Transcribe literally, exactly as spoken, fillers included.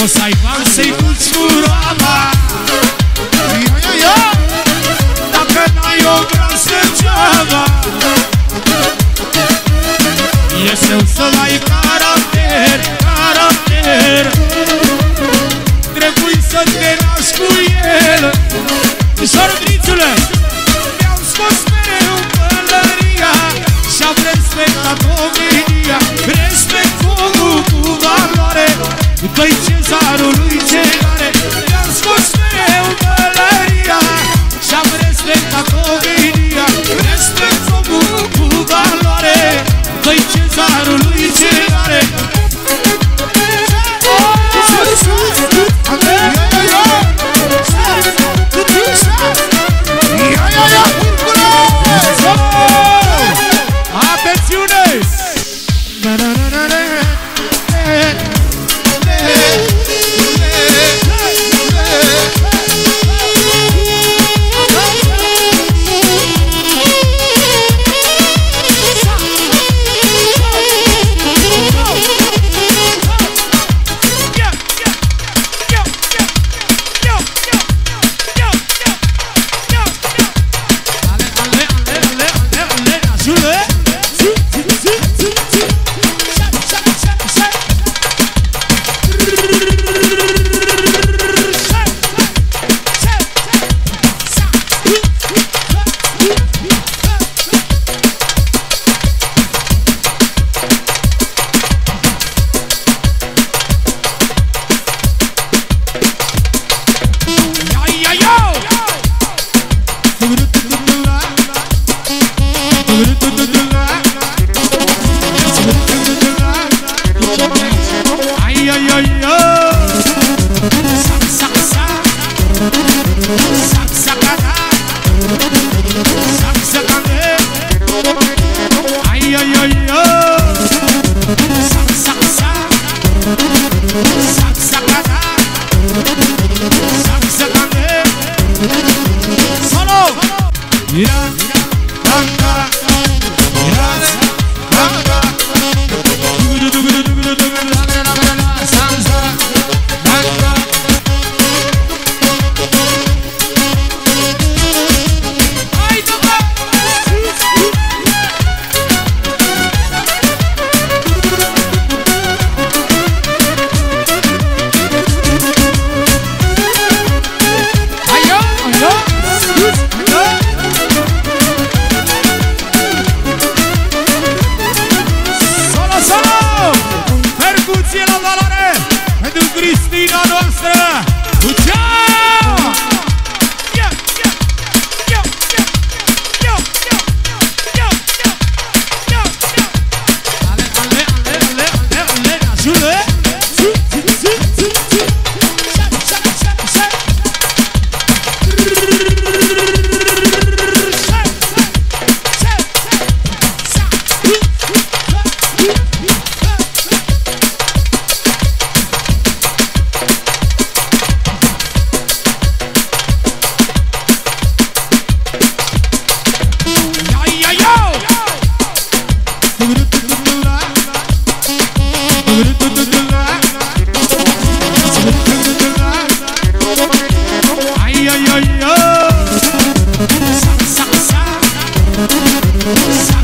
O să ai bani să-i duci cu roaba. Ia, ia, ia. Dacă n-ai o grasă geaba, este ușor la caracter, caracter. Trebuie să te naști cu el. Șorbrițule, mi-au scos mereu pălăria și-am respectat omenia. Respect omul cu valoare, dă-i cezarului ce are. Mi-am scos mereu pălăria și-am respectat omenia. Respect omul cu valoare, dă-i cezarului ce are. Sa, sa, sa.